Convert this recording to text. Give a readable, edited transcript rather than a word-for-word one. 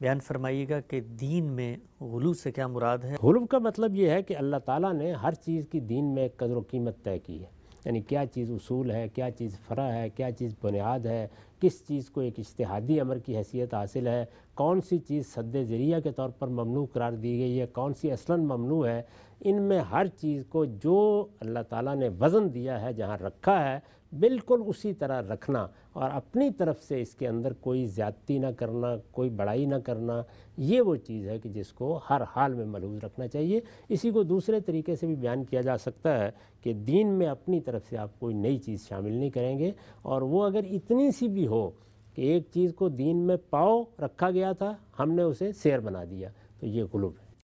बयान फरमाइएगा कि दीन में गुलू से क्या मुराद है। गुलू का मतलब ये है कि अल्लाह ताला ने हर चीज़ की दीन में कदर व कीमत तय की है, यानी क्या चीज़ उसूल है, क्या चीज़ फ़रा है, क्या चीज़ बुनियाद है, किस चीज़ को एक इज्तिहादी अमर की हैसियत हासिल है, कौन सी चीज़ सद्द ज़रिया के तौर पर ममनू करार दी गई है, कौन सी असलन ममनू है। इनमें हर चीज़ को जो अल्लाह ताला ने वज़न दिया है, जहाँ रखा है, बिल्कुल उसी तरह रखना और अपनी तरफ से इसके अंदर कोई ज़्यादती ना करना, कोई बड़ाई ना करना, ये वो चीज़ है कि जिसको हर हाल में मलहूज़ रखना चाहिए। इसी को दूसरे तरीके से भी बयान किया जा सकता है कि दीन में अपनी तरफ से आप कोई नई चीज़ शामिल नहीं करेंगे, और वो अगर इतनी सी भी हो कि एक चीज़ को दीन में पाँव रखा गया था, हमने उसे शेर बना दिया, तो ये गुलूब है।